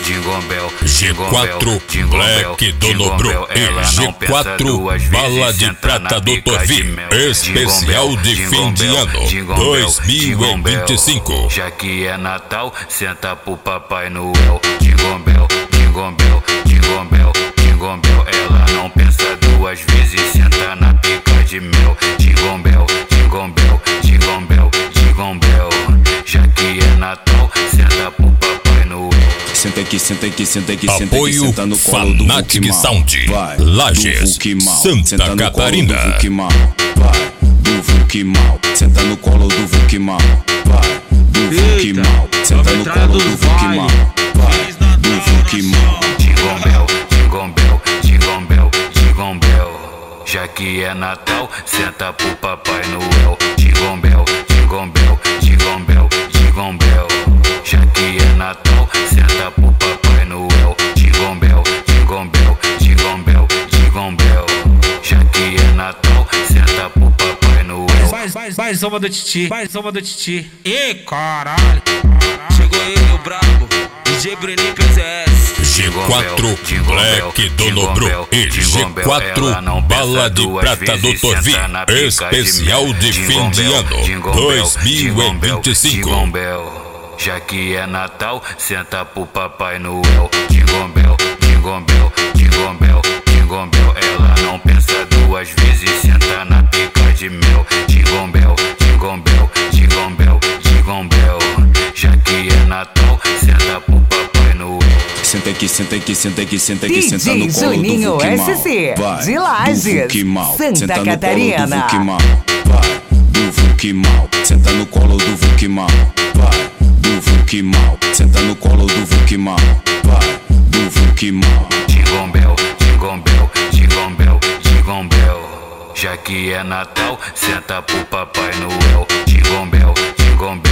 G4 Black do Nobru e G4 Bala de Prata do Torvi, especial de fim de ano 2025. Já que é Natal, senta pro Papai Noel. Jingle Bell, Jingle Bell, Jingle Bell, Jingle Bell. Ela não pensa duas vezes, senta na pica de mel. Jingle Bell, Jingle Bell, Jingle Bell, Jingle Bell. Já que é Natal, senta pro Papai Noel. Senta aqui, senta aqui, senta aqui, senta aqui, apoio senta no colo do Fanatic Sound, Lages, Santa Catarina. Vai, do Vukimal, senta no colo do Vukimal. Vai, do Vukimal, senta no colo do Vukimal. Vai, do Vukimal. Jingle Bell, Jingle Bell, Jingle Bell, Jingle Bell. Já que é Natal, senta pro Papai Noel. Jingle Bell, Jingle Bell, Jingle Bell, Jingle Bell. Já que é Natal, senta pro Papai Noel. Jingle Bell, Jingle Bell, Jingle Bell, Jingle Bell. Já que é Natal, senta pro Papai Noel. Mais uma do Titi, mais uma do Titi. Ê, caralho. Chegou ele, o brabo, DJ Bruninho PZS. G4 Black do Nobru e G4 Bala de Prata do Torvi, especial de fim de ano 2025. Já que é Natal, senta pro Papai Noel. Jingle Bell, Jingle Bell, Jingle Bell, Jingle Bell. Ela não pensa duas vezes, senta na pica de mel. Jingle Bell, Jingle Bell, Jingle Bell, Jingle Bell. Já que é Natal, senta pro Papai Noel. Senta aqui, senta aqui, senta aqui, senta aqui, senta no colo Juninho do Vukimal. SC, Vai, de Lages, do Vukimal, Santa senta no Catarina. colo do Vukimal. Vai, do Vukimal, senta no colo do Vukimal. Vai, do Vukimal, senta no colo do Vukimal. Vai, do Vukimal. Jingle Bell, Jingle Bell, Jingle Bell, Jingle Bell. Já que é Natal, senta pro Papai Noel. Jingle Bell, Jingle Bell.